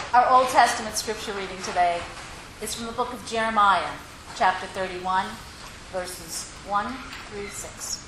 Our Old Testament scripture reading today is from the book of Jeremiah, chapter 31, verses 1 through 6.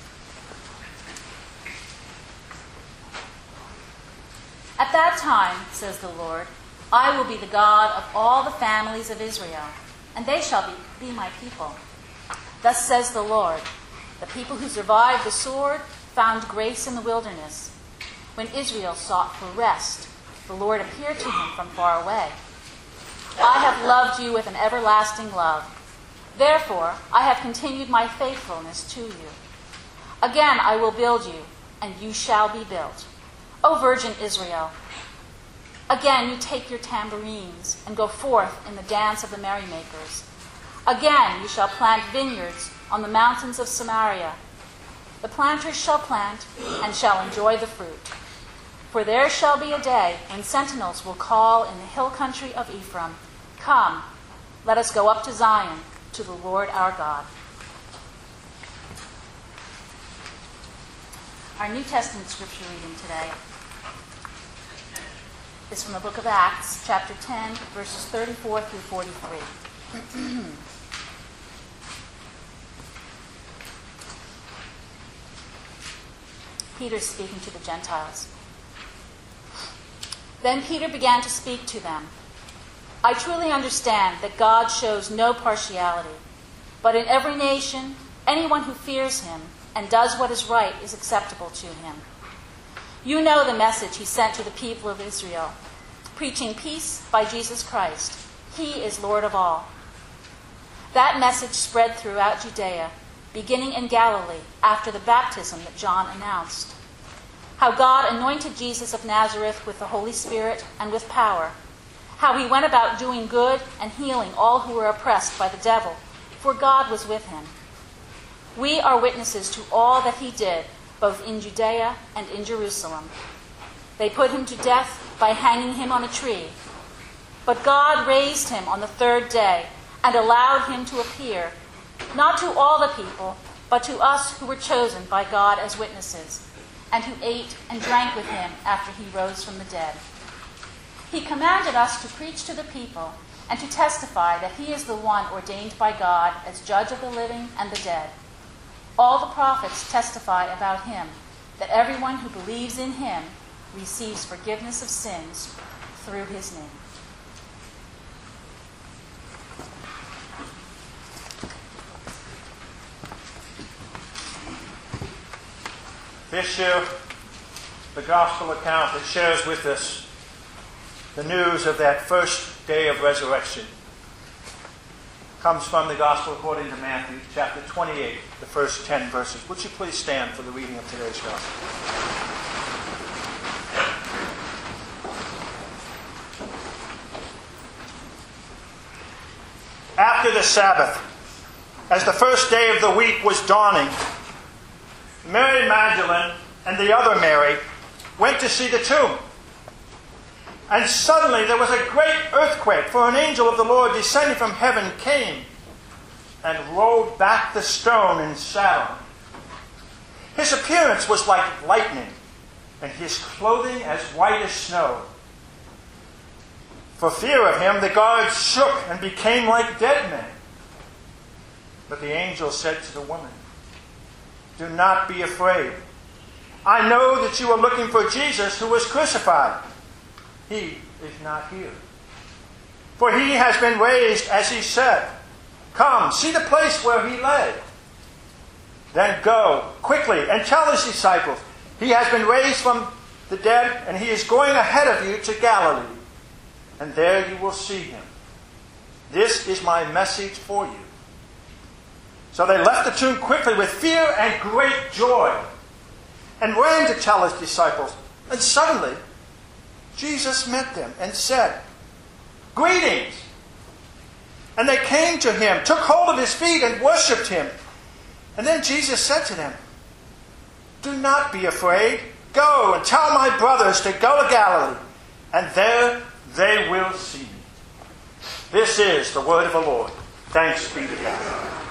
At that time, says the Lord, I will be the God of all the families of Israel, and they shall be my people. Thus says the Lord, the people who survived the sword found grace in the wilderness. When Israel sought for rest, the Lord appeared to him from far away. I have loved you with an everlasting love. Therefore, I have continued my faithfulness to you. Again, I will build you, and you shall be built, O Virgin Israel. Again, you take your tambourines and go forth in the dance of the merrymakers. Again, you shall plant vineyards on the mountains of Samaria. The planters shall plant and shall enjoy the fruit. For there shall be a day when sentinels will call in the hill country of Ephraim, Come, let us go up to Zion, to the Lord our God. Our New Testament scripture reading today is from the book of Acts, chapter 10, verses 34 through 43. Peter speaking to the Gentiles. Then Peter began to speak to them. I truly understand that God shows no partiality, but in every nation, anyone who fears him and does what is right is acceptable to him. You know the message he sent to the people of Israel, preaching peace by Jesus Christ. He is Lord of all. That message spread throughout Judea, beginning in Galilee after the baptism that John announced. How God anointed Jesus of Nazareth with the Holy Spirit and with power. How he went about doing good and healing all who were oppressed by the devil, for God was with him. We are witnesses to all that he did, both in Judea and in Jerusalem. They put him to death by hanging him on a tree. But God raised him on the third day and allowed him to appear, not to all the people, but to us who were chosen by God as witnesses, and who ate and drank with him after he rose from the dead. He commanded us to preach to the people and to testify that he is the one ordained by God as judge of the living and the dead. All the prophets testify about him, that everyone who believes in him receives forgiveness of sins through his name. This year, the gospel account that shares with us the news of that first day of resurrection comes from the gospel according to Matthew, chapter 28, the first 10 verses. Would you please stand for the reading of today's gospel? After the Sabbath, as the first day of the week was dawning, Mary Magdalene and the other Mary went to see the tomb. And suddenly there was a great earthquake, for an angel of the Lord descending from heaven came and rolled back the stone and sat on it. His appearance was like lightning, and his clothing as white as snow. For fear of him, the guards shook and became like dead men. But the angel said to the woman, Do not be afraid. I know that you are looking for Jesus who was crucified. He is not here. For he has been raised as he said. Come, see the place where he lay. Then go quickly and tell his disciples, He has been raised from the dead, and he is going ahead of you to Galilee. And there you will see him. This is my message for you. So they left the tomb quickly with fear and great joy, and ran to tell his disciples. And suddenly, Jesus met them and said, Greetings! And they came to him, took hold of his feet, and worshipped him. And then Jesus said to them, Do not be afraid. Go and tell my brothers to go to Galilee, and there they will see me. This is the word of the Lord. Thanks be to God.